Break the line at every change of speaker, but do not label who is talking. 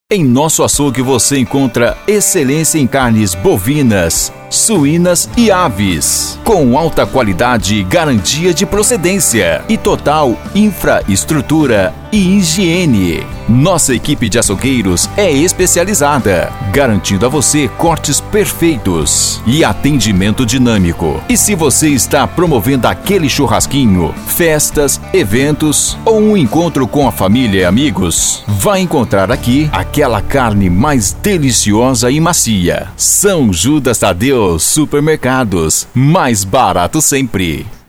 Em nosso açougue você encontra excelência em carnes bovinas, suínas e aves, com alta qualidade e garantia de procedência e total infraestrutura e higiene. Nossa equipe de açougueiros é especializada, garantindo a você cortes perfeitos e atendimento dinâmico. E se você está promovendo aquele churrasquinho, festas, eventos ou um encontro com a família e amigos, vai encontrar aqui aquela carne mais deliciosa e macia. São Judas Tadeu Supermercados, mais barato sempre.